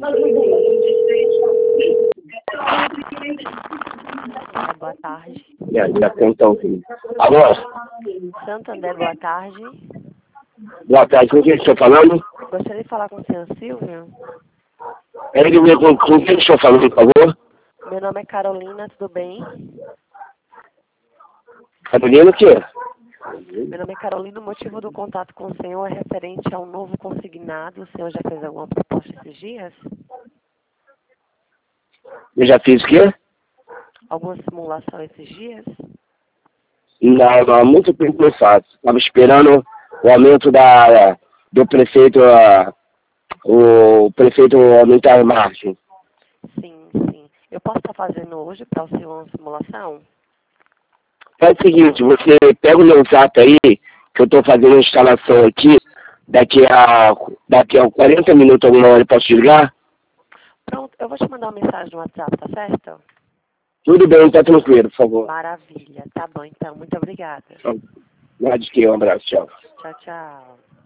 Boa tarde. Já tenta ouvir. Alô? Santo André, boa tarde. Boa tarde, com quem estou falando? Gostaria de falar com o senhor Silvio. É ele mesmo, com quem estou falando, por favor? Meu nome é Carolina, tudo bem? Carolina, o quê? Meu nome é Carolina, o motivo do contato com o senhor é referente a um novo consignado. O senhor já fez alguma proposta esses dias? Eu já fiz o quê? Alguma simulação esses dias? Não, muito tempo pensado. Estava esperando o aumento do prefeito, o prefeito aumentar a margem. Sim, sim. Eu posso estar fazendo hoje para o senhor uma simulação? Faz o seguinte, você pega o meu zap aí, que eu estou fazendo a instalação aqui, daqui a 40 minutos, alguma hora, eu posso te ligar? Pronto, eu vou te mandar uma mensagem no WhatsApp, tá certo? Tudo bem, tá tranquilo, por favor. Maravilha. Tá bom, então. Muito obrigada. Nada de que, um abraço, tchau. Tchau, tchau.